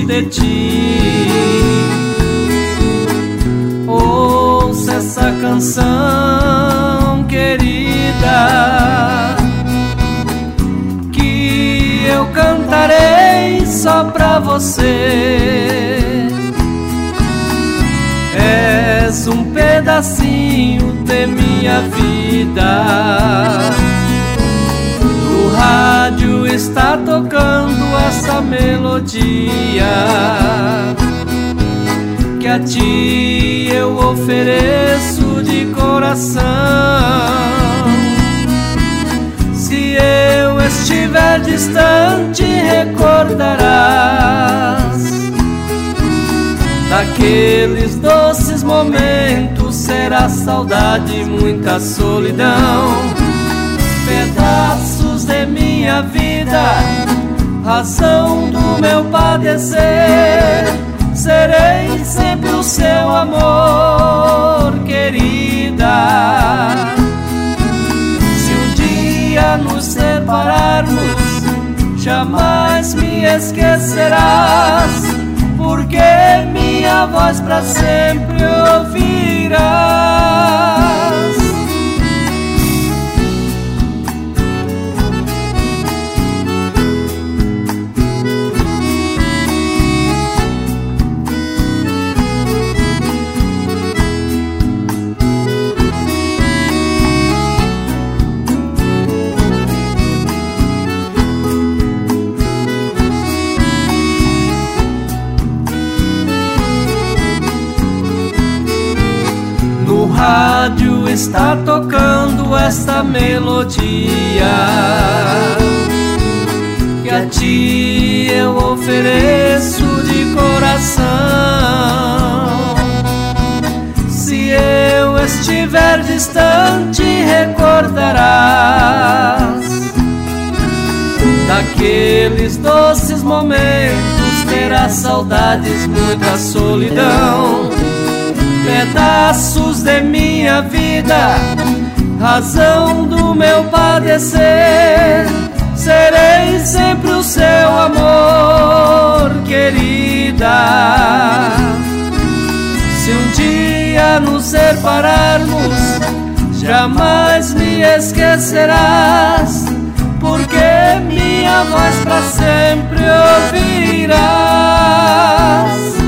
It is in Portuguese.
de ti. Ouça essa canção, querida, que eu cantarei só pra você. És um pedacinho de minha vida. No rádio está tocando essa melodia que a ti eu ofereço de coração. Se eu estiver distante, recordarás daqueles doces momentos. Será saudade, muita solidão. Pedaços de minha vida, razão do meu padecer. Serei sempre o seu amor, querida. Se um dia nos separarmos, jamais me esquecerás, porque minha voz pra sempre ouvirás. No rádio está tocando esta melodia que a ti eu ofereço de coração. Se eu estiver distante, recordarás daqueles doces momentos. Terás saudades, muita solidão. Pedaços de minha vida, razão do meu padecer. Serei sempre o seu amor, querida. Se um dia nos separarmos, jamais me esquecerás, porque minha voz pra sempre ouvirás.